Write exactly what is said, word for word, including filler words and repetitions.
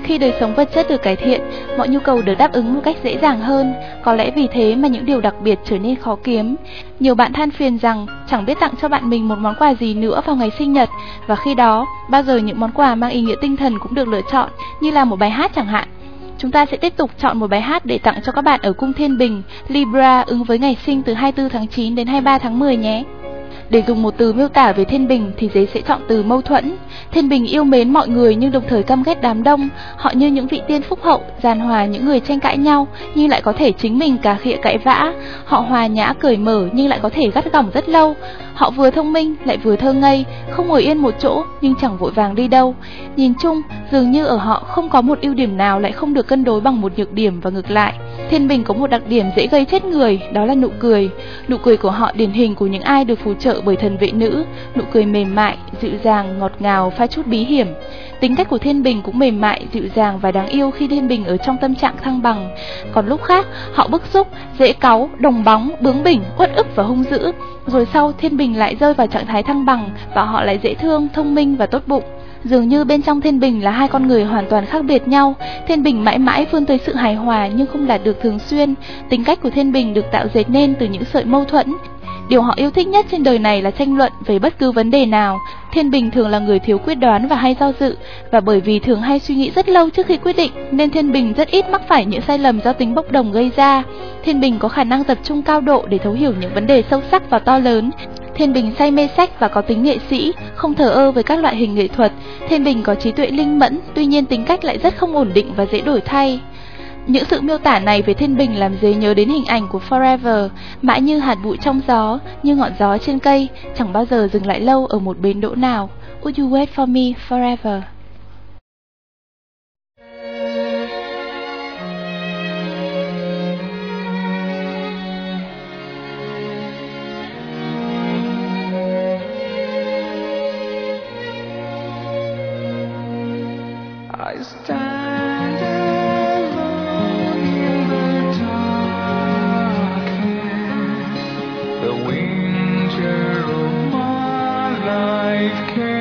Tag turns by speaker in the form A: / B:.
A: Khi đời sống vật chất được cải thiện, mọi nhu cầu được đáp ứng một cách dễ dàng hơn, có lẽ vì thế mà những điều đặc biệt trở nên khó kiếm. Nhiều bạn than phiền rằng chẳng biết tặng cho bạn mình một món quà gì nữa vào ngày sinh nhật, và khi đó, bao giờ những món quà mang ý nghĩa tinh thần cũng được lựa chọn, như là một bài hát chẳng hạn. Chúng ta sẽ tiếp tục chọn một bài hát để tặng cho các bạn ở cung Thiên Bình, Libra ứng với ngày sinh từ hai mươi tư tháng chín đến hai mươi ba tháng mười nhé. Để dùng một từ miêu tả về Thiên Bình thì Dế sẽ chọn từ mâu thuẫn. Thiên Bình yêu mến mọi người nhưng đồng thời căm ghét đám đông. Họ như những vị tiên phúc hậu, giàn hòa những người tranh cãi nhau nhưng lại có thể chính mình cà khịa cãi vã. Họ hòa nhã cởi mở nhưng lại có thể gắt gỏng rất lâu. Họ vừa thông minh lại vừa thơ ngây, không ngồi yên một chỗ nhưng chẳng vội vàng đi đâu. Nhìn chung, dường như ở họ không có một ưu điểm nào lại không được cân đối bằng một nhược điểm và ngược lại. Thiên Bình có một đặc điểm dễ gây chết người, đó là nụ cười. Nụ cười của họ điển hình của những ai được phù trợ bởi thần vệ nữ, nụ cười mềm mại, dịu dàng, ngọt ngào, pha chút bí hiểm. Tính cách của Thiên Bình cũng mềm mại, dịu dàng và đáng yêu khi Thiên Bình ở trong tâm trạng thăng bằng. Còn lúc khác, họ bức xúc, dễ cáu, đồng bóng, bướng bỉnh, uất ức và hung dữ. Rồi sau, Thiên Bình lại rơi vào trạng thái thăng bằng và họ lại dễ thương, thông minh và tốt bụng. Dường như bên trong Thiên Bình là hai con người hoàn toàn khác biệt nhau. Thiên Bình mãi mãi vươn tới sự hài hòa nhưng không đạt được thường xuyên. Tính cách của Thiên Bình được tạo dệt nên từ những sợi mâu thuẫn. Điều họ yêu thích nhất trên đời này là tranh luận về bất cứ vấn đề nào. Thiên Bình thường là người thiếu quyết đoán và hay do dự, và bởi vì thường hay suy nghĩ rất lâu trước khi quyết định nên Thiên Bình rất ít mắc phải những sai lầm do tính bốc đồng gây ra. Thiên Bình có khả năng tập trung cao độ để thấu hiểu những vấn đề sâu sắc và to lớn. Thiên Bình say mê sách và có tính nghệ sĩ, không thờ ơ với các loại hình nghệ thuật. Thiên Bình có trí tuệ linh mẫn, tuy nhiên tính cách lại rất không ổn định và dễ đổi thay. Những sự miêu tả này về Thiên Bình làm Dế nhớ đến hình ảnh của Forever, mãi như hạt bụi trong gió, như ngọn gió trên cây, chẳng bao giờ dừng lại lâu ở một bến đỗ nào. Would you wait for me forever?
B: I stand alone in the darkness. The winter of my life came.